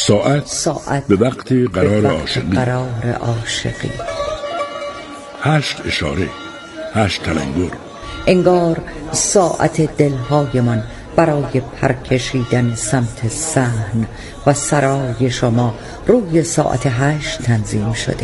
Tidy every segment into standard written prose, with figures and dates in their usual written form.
ساعت به وقت قرار عاشقی 8 اشاره، 8 تلنگر. انگار ساعت دلهایمان برای پرکشیدن سمت صحن و سرای شما روی ساعت 8 تنظیم شده.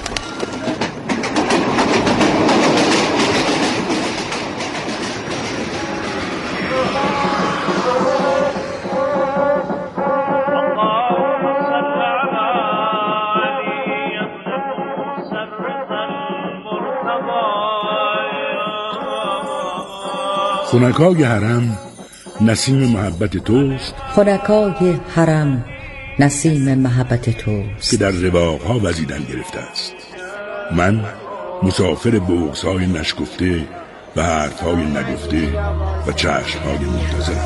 خنکای حرم نسیم محبت توست، خنکای حرم نسیم محبت توست که در رواقها وزیدن گرفته است. من مسافر بغض‌های نشکفته و حرف‌های نگفته و چشم‌های منتظرم.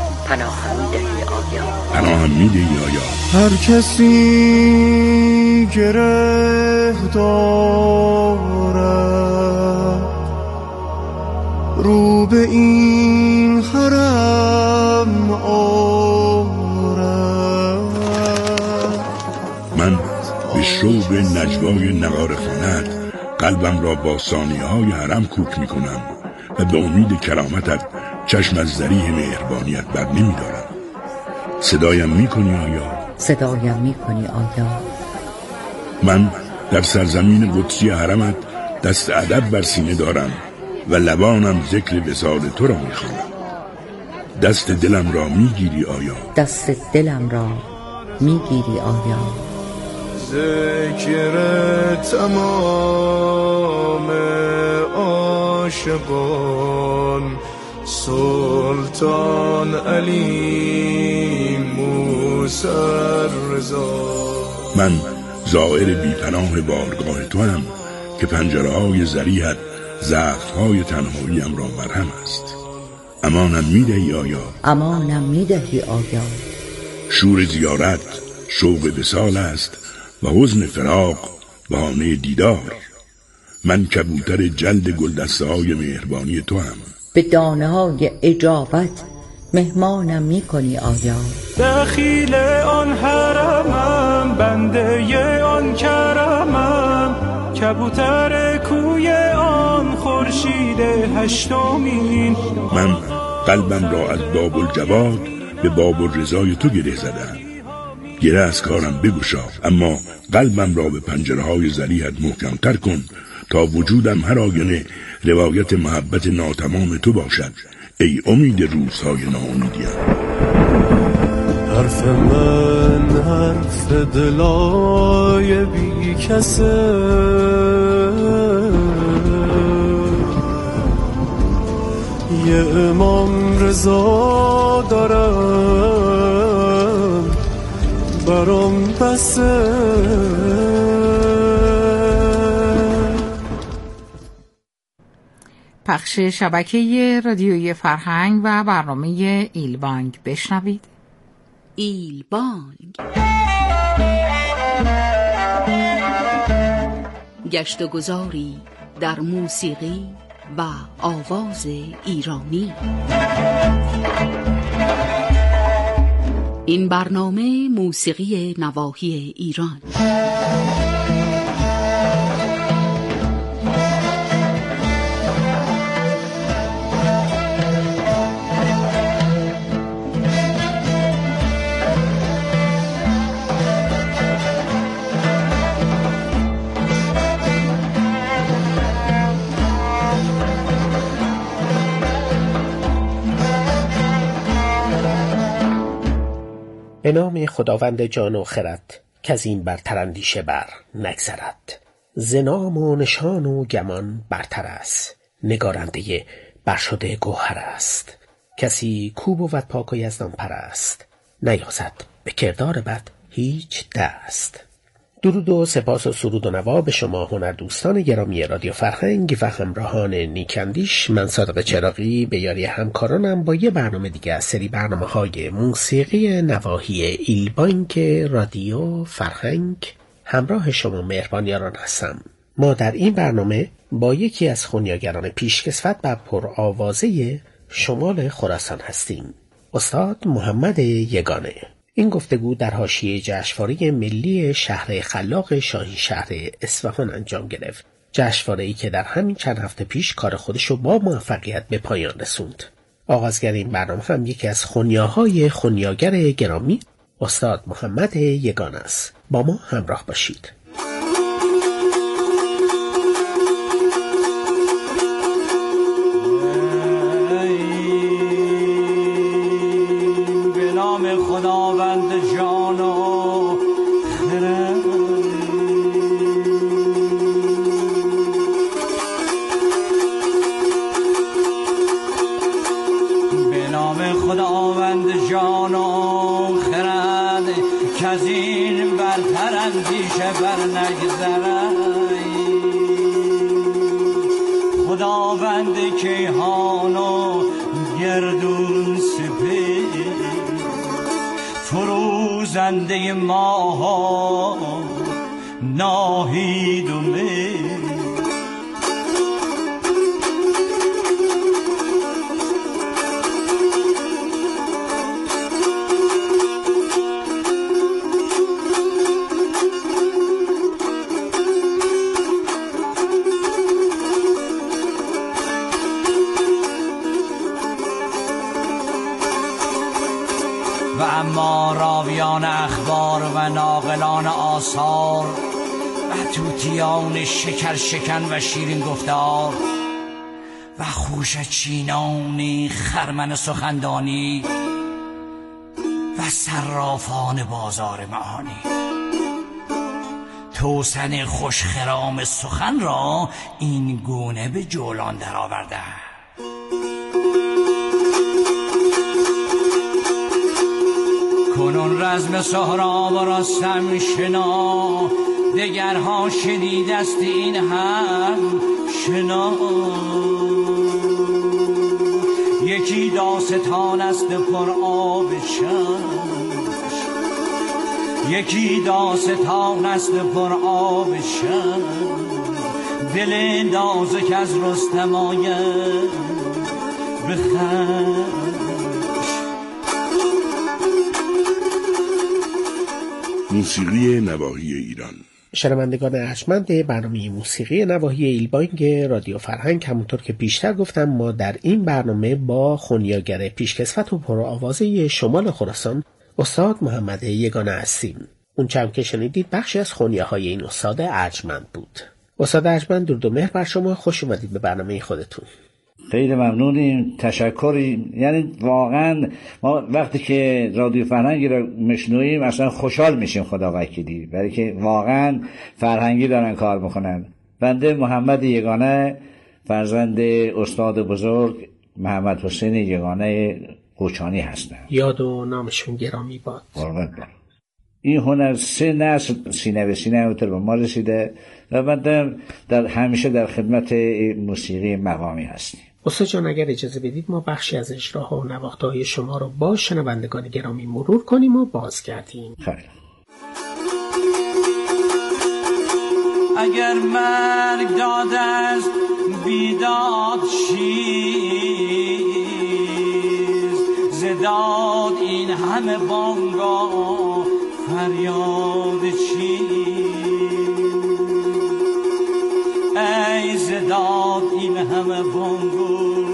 پناهم می‌دهی آیا؟ هر کسی گره دارد رو به این حرم آرد. من به شوق نجوای نغاره خواند قلبم را با ثانیه‌های حرم کوک می‌کنم و به امید کرامتت چشم از ذریح مهربانیت بر نمی‌دارم. صدایم می‌کنی آیا؟ صدایم می‌کنی آیا؟ من در سرزمین قدسی حرمت دست ادب بر سینه دارم و لبانم ذکر وصال تو را می‌خوانم. دست دلم را می‌گیری آیا؟ دست دلم را می‌گیری آیا؟ ذکر تمام عاشقان سلطان علی موسی رضا. من زائر بی‌پناه بارگاه تو هم که پنجره‌های ذریحت ضعف‌های تنهاییم را مرهم است. امانم می‌دهی آیا؟ امانم می‌دهی آیا؟ شور زیارت شوق وصال است و حزن فراق بهانه دیدار. من کبوتر جلد گلدسته‌های مهربانی تو هم. به دانه‌های اجابت مهمانم می‌کنی آیا؟ دخیل آن حرمم بنده آن کرمم کبوتر کوی آن خورشید هشتمین. من قلبم را از باب الجواد به باب الرضای تو گره زدم. گره از کارم بگشا، اما قلبم را به پنجره‌های ذریحت محکم‌تر کن تا وجودم هر آینه روایت محبت ناتمام تو باشد. ای امید روزهای ناامیدیم. حرف من حرف دلای بی کسه، یه امام رضا دارم برام بسه. پخش شبکه رادیویی فرهنگ و برنامه ایلبانگ بشنوید. ایلبانگ، گشت و گذاری در موسیقی و آواز ایرانی. این برنامه موسیقی نواحی ایران. به نام خداوند جان و خرد که از این برتر اندیشه بر نگذرد. ز نام و نشان و گمان برتر است، نگارنده برشده گوهر است. کسی کو بود پاک و یزدان پرست، نیازد به کردار بد هیچ دست. درود و سپاس و سرود و نوا به شما هنردوستان گرامی رادیو فرهنگ و همراهان نیکندیش. من صادق چراغی به یاری همکارانم با یه برنامه دیگه از سری برنامه‌های موسیقی نواحی ایلبانگ رادیو فرهنگ همراه شما مهربان یاران هستم. ما در این برنامه با یکی از خونیاگران پیشکسوت و پرآوازه شمال خراسان هستیم، استاد محمد یگانه. این گفتگو در حاشیه جشنواره ملی شهر خلاق شاهینشهر اصفهان انجام گرفت. جشنواره‌ای که در همین چند هفته پیش کار خودش رو با موفقیت به پایان رسوند. آغازگر این برنامه هم یکی از خونیاهای خونیاگر گرامی استاد محمد یگانه است. با ما همراه باشید. به نام خداوند جان و خرد، به نام خداوند جان و خرد که از این برتر اندیشه بر نگذرد. خداوند کیهان و گردون سپید، فروزنده ماها ناهید و مید. و اما راویان اخبار و ناقلان آثار و توتیان شکر شکن و شیرین گفتار و خوش چینانی خرمن سخندانی و صرافان بازار معانی، توسن خوشخرام سخن را این گونه به جولان در آورده. کنون رزم سهراب و رستم شنا، دگرها شنیده است این هم شنا. یکی داستان است پر آب چشم، یکی داستان است پر آب چشم. دل نازک از رستم آید بخند. موسیقی نواحی ایران. شنوندگان ارجمند برنامه موسیقی نواحی ایلبانگ رادیو فرهنگ، همونطور که پیشتر گفتم ما در این برنامه با خونیاگر پیشکسوت و پرآوازه شمال خراسان استاد محمد یگانه هستیم. اون چم که شنیدید بخشی از خونیاهای این استاد ارجمند بود. استاد ارجمند، درود و مهر بر شما، خوش اومدید به برنامه خودتون. خیلی ممنونیم، تشکری. یعنی واقعا ما وقتی که رادیو فرهنگی رو میشنویم اصلا خوشحال میشیم، خدا وکیلی، برای که واقعا فرهنگی دارن کار میکنن. بنده محمد یگانه، فرزند استاد بزرگ محمد حسین یگانه قوچانی هستم. یاد و نامشون گرامی باد. قربان برم. این هنر 3 نسل سینه به سینه اوتر به ما رسیده و بنده در همیشه در خدمت موسیقی مقامی هستیم. استاد جان، اگر اجازه بدید ما بخشی از اجراها و نواخته‌های شما رو با شنوندگان گرامی مرور کنیم و بازگردیم. خیلی. اگر مرگ داد است بیداد چیز، زداد این همه بانگا فریاد چیز. ای زداد این همه بانگو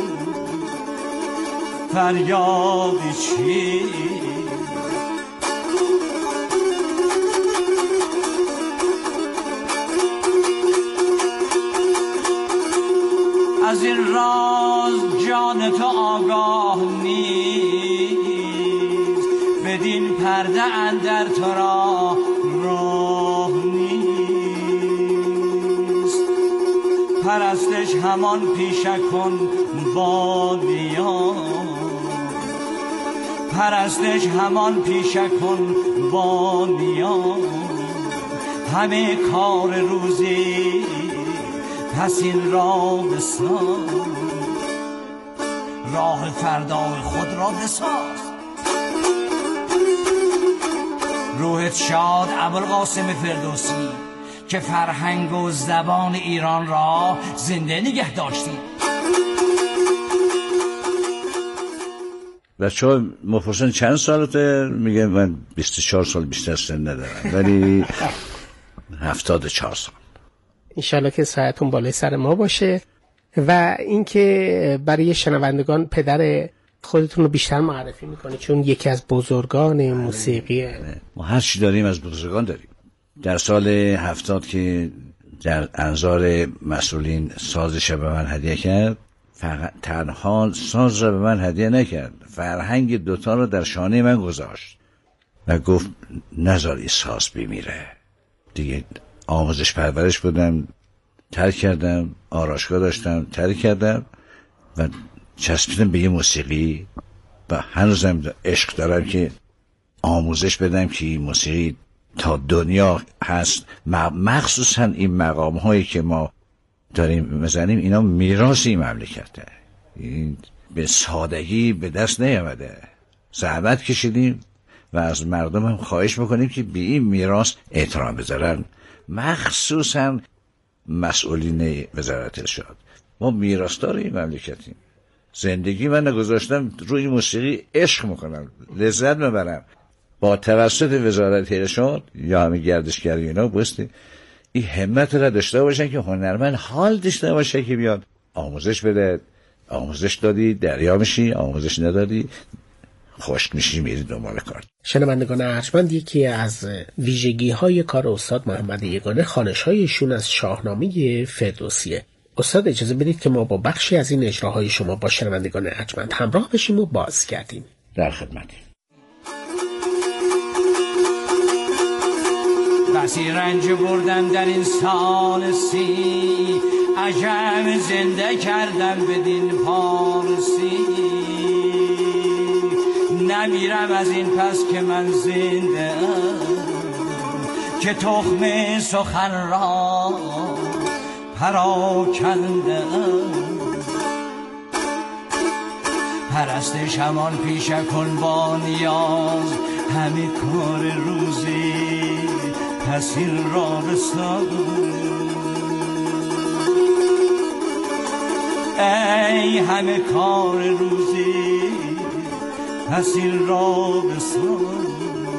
فریاد چیز. از این راز جان تو آگاه نیست، بدین پرده اندر تو را راه نیست. پرستش همان پیشکن با نیاز، پرستش همان پیشکن با نیاز. همه کار روزی پس این را بساز، راه فردای خود را بساز. روحت شاد ابوالقاسم فردوسی که فرهنگ و زبان ایران را زنده نگه داشتی. بچه‌ها مپرسن چند سالته؟ میگه من 24 سال بیشتر سن ندارم، ولی 74 سال. انشالله که ساعتون بالای سر ما باشه. و اینکه برای شنوندگان پدر خودتون رو بیشتر معرفی میکنه، چون یکی از بزرگان موسیقیه. ما هر چی داریم از بزرگان داریم. در سال 70 که در انظار مسئولین سازش به من هدیه کرد، فقط تنها ساز را به من هدیه نکرد، فرهنگ دوتا رو در شانه من گذاشت و گفت نذاری ساز بمیره. دیگه آموزش پرورش بودم، ترک کردم، آرایشگاه داشتم، ترک کردم و چسبیدم به یه موسیقی و هنوزم عشق دارم که آموزش بدم که این موسیقی تا دنیا هست. مخصوصا این مقام هایی که ما داریم میزنیم اینا میراث این مملکته، این به سادگی به دست نیامده. زحمت کشیدیم و از مردم هم خواهش میکنیم که به این میراث احترام بذارن، مخصوصا مسئولین وزارت ارشاد. ما میراثدار این مملکتیم. زندگی من نگذاشتم روی موسیقی، عشق میکنم، لذت میبرم. با توسط وزارت ارشاد یا همه گردشگری اینا بسته این همت را داشته باشن که هنرمند حال داشته باشه که بیاد آموزش بده. آموزش دادی دریا میشی، آموزش ندادی خشک میشی میری دنبال کار. شنوندگان ارجمند، یکی از ویژگی‌های کار استاد محمد یگانه خوانش‌هایشون از شاهنامه فردوسیه. استاد اجازه بدید که ما با بخشی از این اجراهای شما با شنوندگان ارجمند همراه بشیم و باز کردیم. در خدمتی. بسی رنج بردم در این سال 30، عجم زنده کردم بدین پارسی. نمیرم از این پس که من زنده که تخم سخن را پراکنده. پرستش همان پیشه کن با نیاز، همه کار روزی پس این را بساز. ای همه کار روزی پس این را بساز.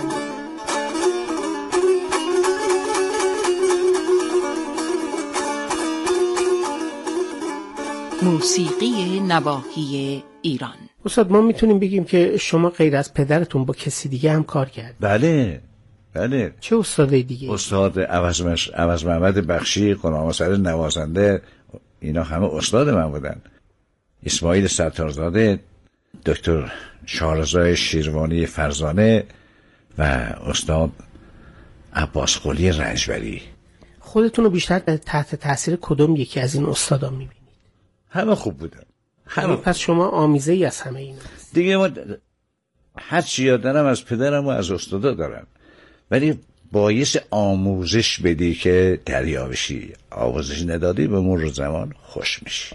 موسیقی نواحی ایران. استاد ما میتونیم بگیم که شما غیر از پدرتون با کسی دیگه هم کار کرد؟ بله. چه استادای دیگه؟ استاد عوض محمد بخشی، غلامسر نوازنده، اینا همه استاد من بودن. اسماعیل ستارزاده، دکتر شارزای شیروانی فرزانه و استاد عباس قلی رنجبری. خودتون رو بیشتر تحت تاثیر کدوم یکی از این استادا میبینید؟ همه خوب بودن. همه. پس شما آمیزه ای از همه اینا هست. دیگه ما هر چی یاد دارم از پدرم و از استادا دارم، ولی بایش آموزش بدی که دریا بشی. آموزش ندادی به مرور زمان خوش میشی.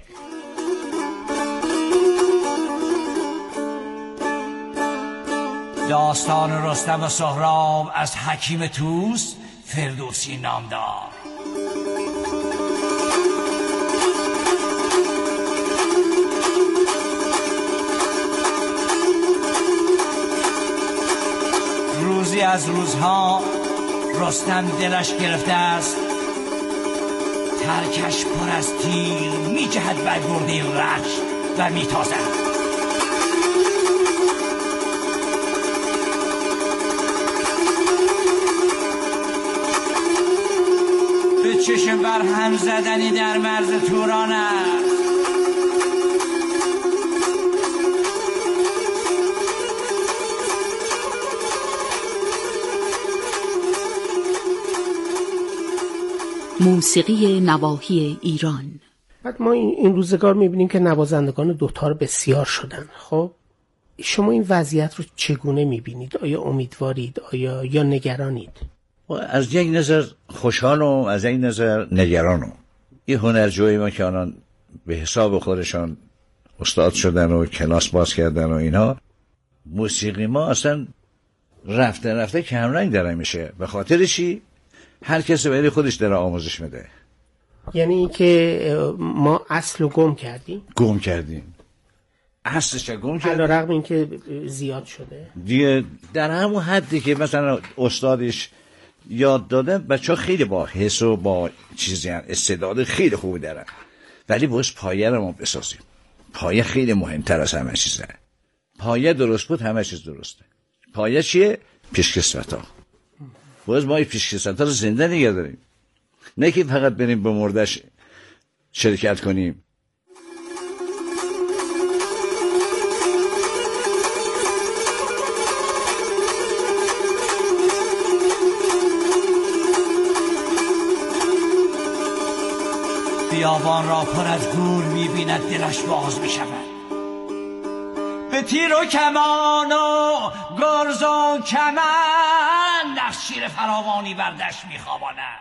داستان رستم و سهراب از حکیم طوس فردوسی نامدار. روزی از روزها رستم دلش گرفته است، ترکش پر از تیر می جهد بر گرده رخش و می تازد. به چشم بر هم زدنی در مرز توران است. موسیقی نواحی ایران. بعد ما این روزگار میبینیم که نوازندگان دوتار بسیار شدن. خب شما این وضعیت رو چگونه میبینید؟ آیا امیدوارید؟ آیا یا نگرانید؟ از یک نظر خوشحالم، از یک نظر نگرانم. این هنرجوی ما که آنان به حساب خودشان استاد شدن و کلاس باز کردن و اینها، موسیقی ما اصلا رفته کمرنگ داره میشه. به خاطر چی؟ هر کسی برای خودش داره آموزش میده. یعنی اینکه ما اصل رو گم کردیم. اصلش گم کرده، علیرغم اینکه زیاد شده دیگه در همون حدی که مثلا استادش یاد داده بچه‌ها خیلی با حس و با چیزی استعداد خیلی خوبی دارن، ولی باز پایه رو ما بسازیم. پایه خیلی مهمتر از همه چیزه. پایه درست بود همه چیز درسته. پایه چیه؟ پیشکسوت‌ها. باز ما این پیشکسوت‌ها رو زنده نگه داریم، نه که فقط بریم به مردش شرکت کنیم. بیابان را پر از گور می‌بیند دلش باز می‌شود، به تیر و کمان و گرز و کمند از شیر فراوانی بر دشت می‌خواباند.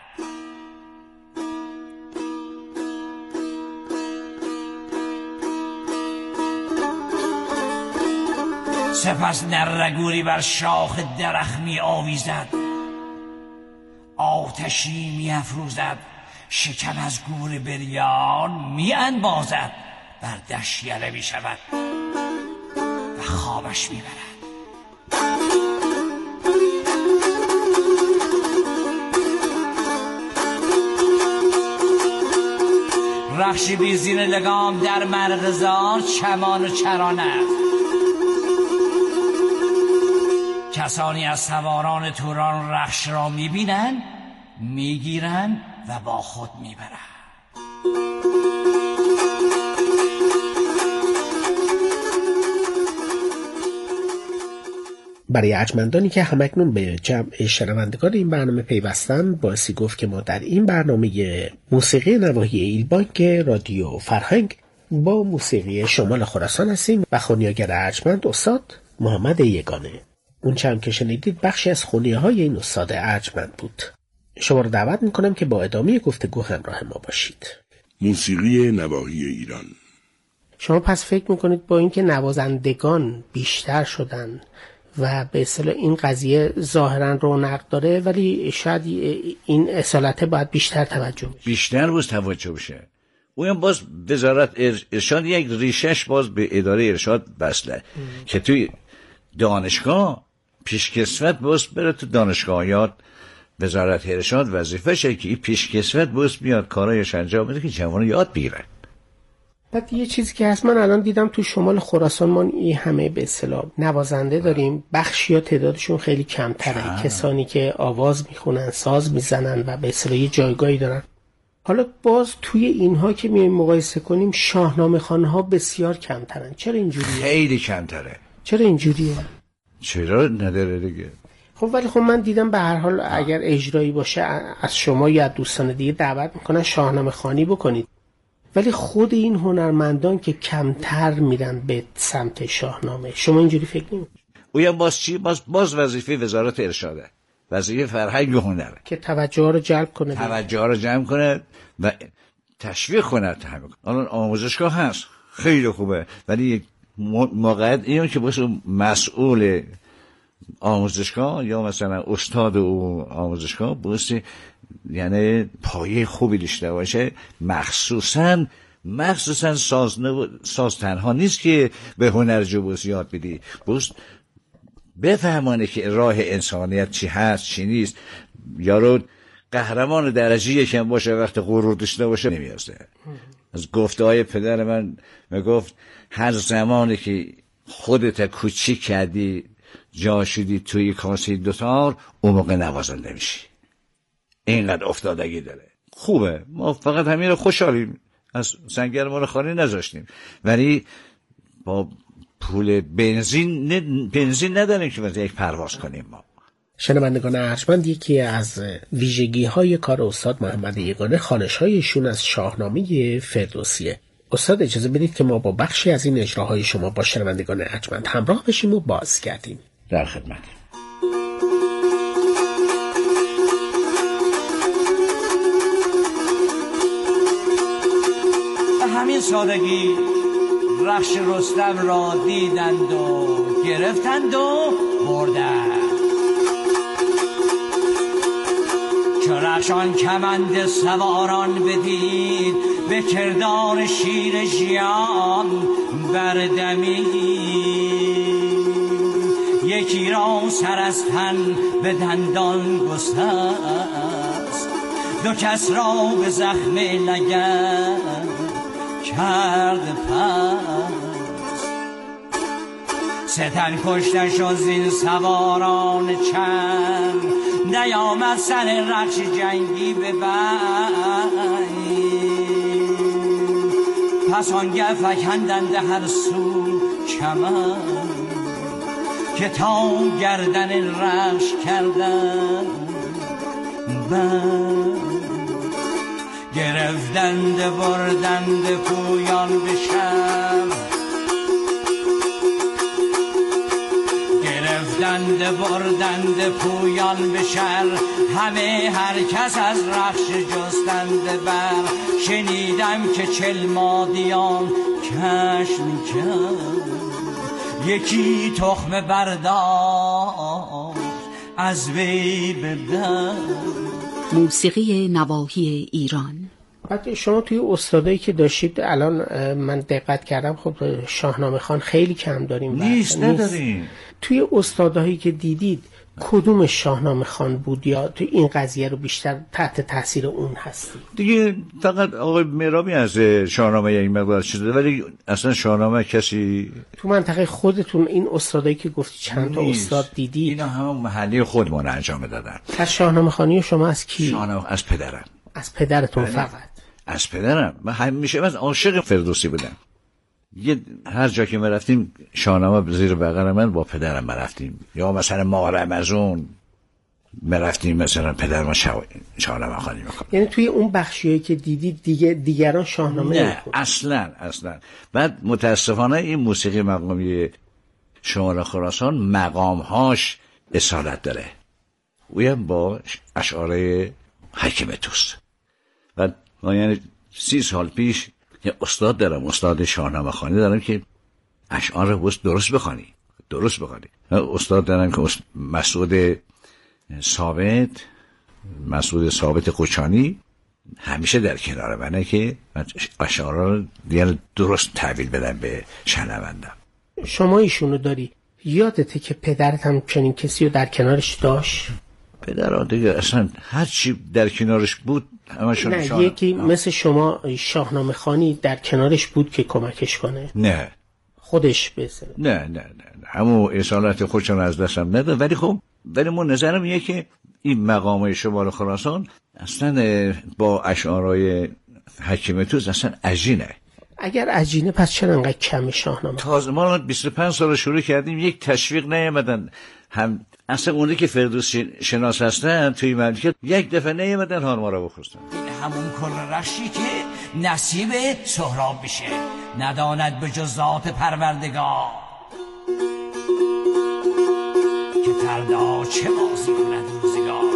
سپس نرگوری بر شاخ درخت می‌آویزد، آتشی می‌افروزد، شکم از گور بریان می‌انبازد، بر دشت یله می‌شود و خوابش می‌برد. رخشی بی زین لگام در مرغزار چمان و چران است. کسانی از سواران توران رخش را می‌بینند، می‌گیرند و با خود می‌برند. برای ارجمندانی که همکنون به جمع شنوندگان این برنامه پیوستن، بایستی گفت که ما در این برنامه موسیقی نواحی ایلبانک رادیو فرهنگ با موسیقی شمال خراسان هستیم و خونیاگر ارجمند استاد محمد یگانه. اون چند که شنیدید بخشی از خونیه‌های این استاد ارجمند بود. شما رو دعوت میکنم که با ادامه گفتگو همراه ما باشید. موسیقی نواحی ایران. شما پس فکر میکنید با اینکه نوازندگان بیشتر شدن و به اصطلاح این قضیه ظاهرا رونق داره، ولی شاید این اصالته باید بیشتر توجه بشه، بیشتر باز توجه بشه. اون باز وزارت ارشاد یک ریشش باز به اداره ارشاد بسله که توی دانشگاه پیشکسوت باز بره تو دانشگاهیات. وزارت ارشاد وظیفه‌شه که این پیشکسوت باز بیاد کارایش انجام بده که جوانو یاد بگیرن. بعد یه چیزی که هست، من الان دیدم تو شمال خراسان ما این همه به اصطلاح نوازنده داریم، بخشی ها تعدادشون خیلی کمتره، کسانی که آواز میخونن، ساز میزنن و به اصطلاح یه جایگاهی دارن. حالا باز توی اینها که میایم مقایسه کنیم شاهنامه خوان‌ها بسیار کمترن. چرا اینجوریه؟ خیلی کمتره. چرا اینجوریه؟ چرا نداره دیگه. خب ولی خب من دیدم به هر حال اگر اجرایی باشه از شما یا دوستان دیگه دعوت میکنن شاهنامه خوانی بکنید، ولی خود این هنرمندان که کمتر میرن به سمت شاهنامه. شما اینجوری فکر نمی‌کنید؟ اویا باز چی؟ باز وظیفه وزارت ارشاده، وظیفه فرهنگ و هنره که توجه رو جلب کنه، توجه رو جمع کنه و تشویق کنه. الان آموزشگاه هست خیلی خوبه، ولی موقعیت اینه که باشه مسئول آموزشگاه یا مثلا استاد او آموزشگاه باشه، یعنی پایه خوبی داشته باشه. مخصوصا ساز تنها نیست که به هنرجو بوس یاد بدی، بوس بفهمانه که راه انسانیت چی هست چی نیست. یارو قهرمان درجه یکم باشه وقت غرور داشته باشه نمیازده. از گفته های پدر من میگفت هر زمانی که خودت کوچیک کردی جا شدی توی کاسه دوتار، اون موقع نوازنده میشی. اینقدر افتادگی داره. خوبه، ما فقط همین رو خوشحالیم، از سنگر ما رو خالی نذاشتیم، ولی با پول بنزین نداریم که واسه یک پرواز کنیم. ما شنوندگان ارجمند، یکی از ویژگی های کار استاد محمد یگانه خوانش هایشون از شاهنامه فردوسیه. استاد اجازه بدید که ما با بخشی از این اجراهای شما با شنوندگان ارجمند همراه بشیم و باز کردیم. در خدمت. به همین سادگی رخش رستم را دیدند و گرفتند و بردند. چو رخشان کمند سواران بدید به کردار شیر ژیان بردمید. یکی را سر از تن به دندان گسست، دو کس را به زخم لگد کرد پس. سه تن کشته شد زین سواران چند، نیامد سر رخش جنگی به بند. پس آنگه فکندند هر سو کمند، که تا گردن رخش کردند بند. گرفتند بردند پویان به شب، گرفتند بردند پویان به شهر. همه هر کس از رخش جستند بر. شنیدم که چلمادیان کشف می‌کرد، یکی تخم برداشت از وی به در. موسیقی نواحی ایران. بعد شما توی استادایی که داشتید الان من دقت کردم خب شاهنامه خوان خیلی کم داریم. نداریم. توی استادایی که دیدید کدوم شاهنامه خوان بود یا توی این قضیه رو بیشتر تحت تاثیر اون هستی؟ دیگه فقط آقای مهرابی از شاهنامه این مقدار شده، ولی اصلا شاهنامه کسی تو منطقه خودتون این استادایی که گفتی چند تا استاد دیدید اینا همون محلی خودمون انجام دادن. از شاهنامه خوانی شما از کی؟ شاهنامه از پدرم. از پدرتون فقط؟ از پدرم. من همیشه من عاشق فردوسی بودم. هر جا که ما رفتیم شاهنامه زیر بغل من با پدرم رفتیم، یا مثلا ما رمضان ما رفتیم مثلا پدر ما شاهنامه خوانی می‌کنه. یعنی توی اون بخشیایی که دیدید دیگران شاهنامه نه اصلا. بعد متاسفانه این موسیقی مقامی شمال خراسان مقامهاش اصالت داره. اویم با اشعار حکیم توست. و ما یعنی 30 سال پیش یه استاد دارم، استاد شاهنامه خوانی دارم که اشعار رو درست بخوانی. استاد دارم که مسعود ثابت قوچانی همیشه در کنار منه که اشعار رو دیگه درست تحویل بدم به شنوندم. شما ایشونو داری، یادته که پدرت هم چنین کسی رو در کنارش داشت؟ پدرم دیگه اصلا هر چی در کنارش بود همشون نه یکی مثل شما شاهنامه خوانی در کنارش بود که کمکش کنه؟ نه خودش بسه؟ نه همون اصالت خودشون از دستم نداد. ولی من نظرم اینه که این مقامای شمال خراسان اصلا با اشعارهای حکیم توست اصلا عجینه. اگر عجینه پس چرا انقدر کم شاهنامه؟ تازه ما 25 سال شروع کردیم، یک تشویق نیامدن. هم اصلا اونی که فردوسی شناس هستن توی مملکت یک دفعه نیامدن هار ما رو بخورستن. این همون کل رخشی که نصیب سهراب بشه، نداند به جز ذات پروردگار که فردا چه بازی کند روزگار.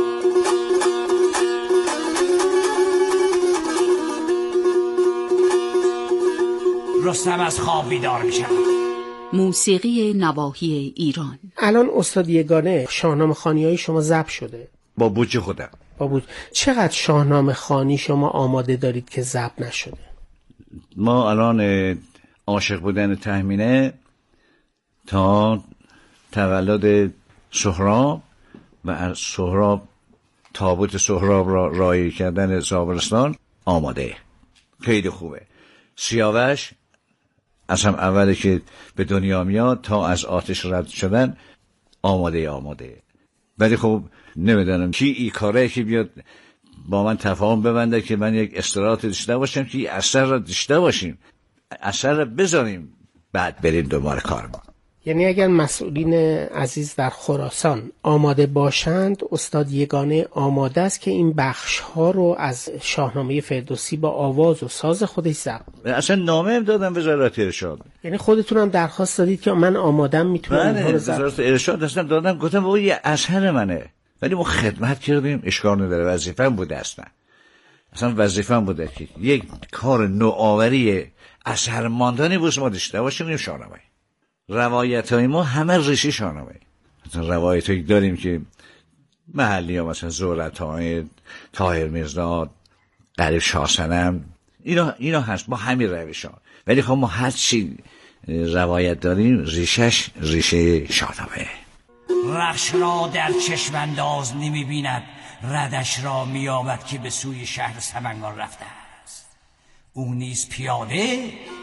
رستم از خواب بیدار میشه. موسیقی نواحی ایران. الان استاد یگانه شاهنامه خوانی‌های شما ضبط شده؟ با بودجه خودم. چقدر شاهنامه خوانی شما آماده دارید که ضبط نشده؟ ما الان عاشق بودن تهمینه تا تولد سهراب و از سهراب تابوت سهراب را رایی کردن زابلستان آماده، خیلی خوبه. سیاوش از هم اولی که به دنیا میاد تا از آتش رد شدن آماده. ولی خب نمیدونم کی این کاره که بیاد با من تفاهم ببنده که من یک استراحت داشته باشم که اثر را داشته باشیم، اثر را بذاریم بعد بریم دنبال کار ما. یعنی اگر مسئولین عزیز در خراسان آماده باشند، استاد یگانه آماده است که این بخش ها رو از شاهنامه فردوسی با آواز و ساز خودش ضبط. اصلا نامه دادم وزارت ارشاد. یعنی خودتون هم درخواست دادید که من آمادم میتونم اینها رو ضبط. وزارت ارشاد اصلا دادم، گفتم بابا یه اثر منه، ولی ما خدمت کردیم، اشکال نداره، وظیفه‌ام بوده اصلا وظیفه‌ام بوده که یک کار نوآوری اثر ماندنی بود ما داشته باشیم. شاهنامه روایت‌های ما همه ریشه شاهنامه. مثلا روایتایی داریم که محلی ها مثلا زورت‌های طاهر میرزا، غریب شاهصنم، اینا هست با همین روش ها. ولی خب ما هر چی روایت داریم ریشش ریشه شاهنامه. رخش را در چشم انداز نمی بیند، ردش را میابد که به سوی شهر سمنگان رفته است. او نیز پیاده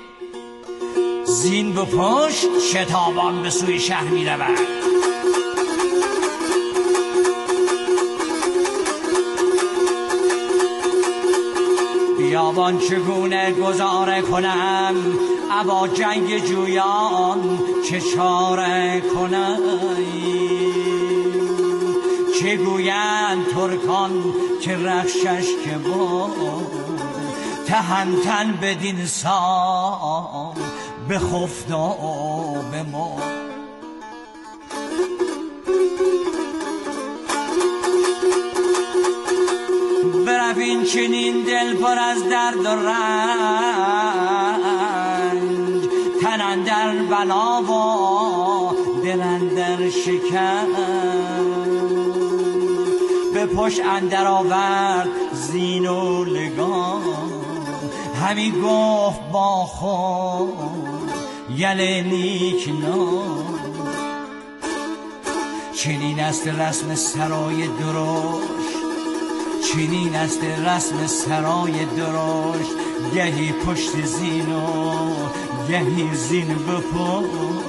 زین به پشت شتابان به سوی شهر می رود. بیابان چگونه گذاره کنم، ابا جنگ جویان چه چاره کنم. چه گویند ترکان که رخشش که بود، تهمتن بدین سان به خفتا و به ما. بروین چنین دل پر از درد و رنج، تن اندر بلا و دل اندر شکن. به پشت اندر آورد زین و لگان، همی گفت با خود یل نیک نام. چنین است رسم سرای درشت، چنین است رسم سرای درشت. گهی پشت زین و گهی زین بپشت.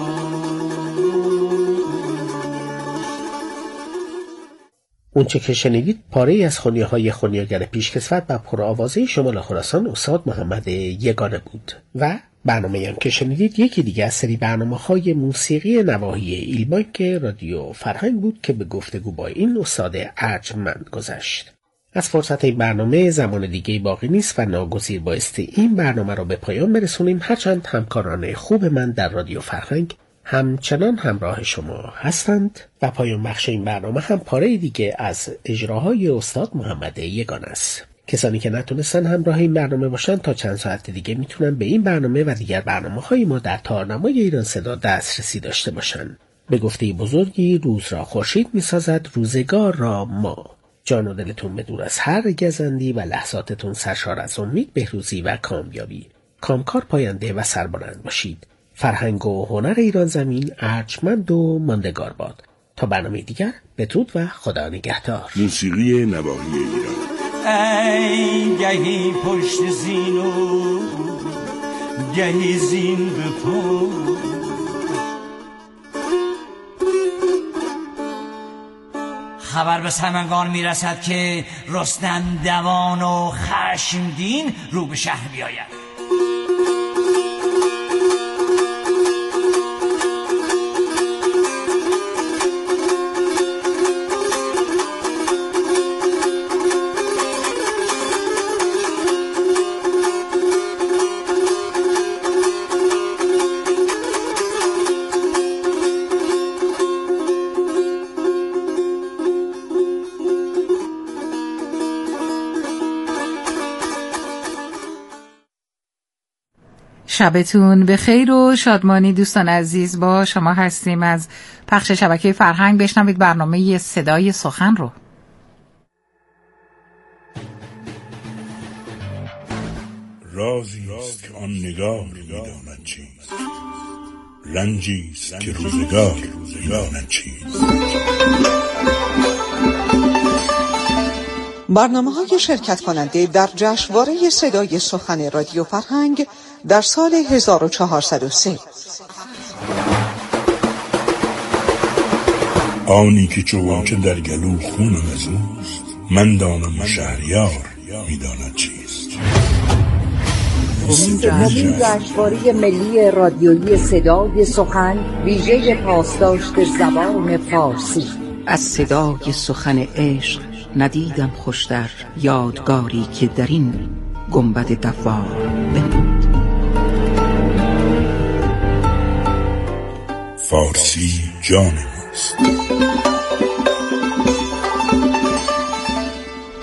اونچه که شنیدید پاره ای از خونیه‌های خونیاگر پیشکسوت و پرآوازه شمال خراسان استاد محمد یگانه بود و برنامه هم که شنیدید یکی دیگه از سری برنامه‌های موسیقی نواحی ایلبانک رادیو فرهنگ بود که به گفتگو با این استاد ارجمند گذشت. از فرصت این برنامه زمان دیگه باقی نیست و ناگزیر بایستی این برنامه رو به پایان برسونیم، هرچند همکاران خوب من در رادیو فرهنگ همچنان همراه شما هستند و پایان بخش این برنامه هم پاره دیگه از اجراهای استاد محمد یگانه است. کسانی که نتونستن همراه این برنامه باشن تا چند ساعت دیگه میتونن به این برنامه و دیگر برنامه‌های ما در تارنمای ایران صدا دسترسی داشته باشن. به گفته بزرگی روز را خورشید میسازد، روزگار را ما. جان و دلتون بدور از هر گزندی و لحظاتتون سرشار از امید، بهروزی و کامیابی. کامکار، پاینده و سربلند باشید. فرهنگ و هنر ایران زمین ارجمند و ماندگار باد. تا برنامه دیگر بدرود و خدا نگهدار. موسیقی نواحی ایران. ای گهی پشت زین و گهی زین به پشت. خبر به سمنگان میرسد که رستم دوان و خشمگین رو به شهر بیاید. شبتون به خیر و شادمانی دوستان عزیز. با شما هستیم از پخش شبکه فرهنگ. بشنوید برنامه صدای سخن رو. رازی است که آن نگار می‌داند چیست، رنجی است که روزگار می‌داند چیست. برنامه‌های شرکت کننده در جشنواره صدای سخن رادیو فرهنگ در سال 1403. آنی که چوانچه در گلو خونم از اوست، من دانم و شهریار می‌داند چیست. این جشنواره ملی رادیویی صدای سخن ویژه پاسداشت زبان فارسی. از صدای سخن عشق ندیدم خوشتر، یادگاری که در این گنبد دوار بماند. فارسی جان ماست.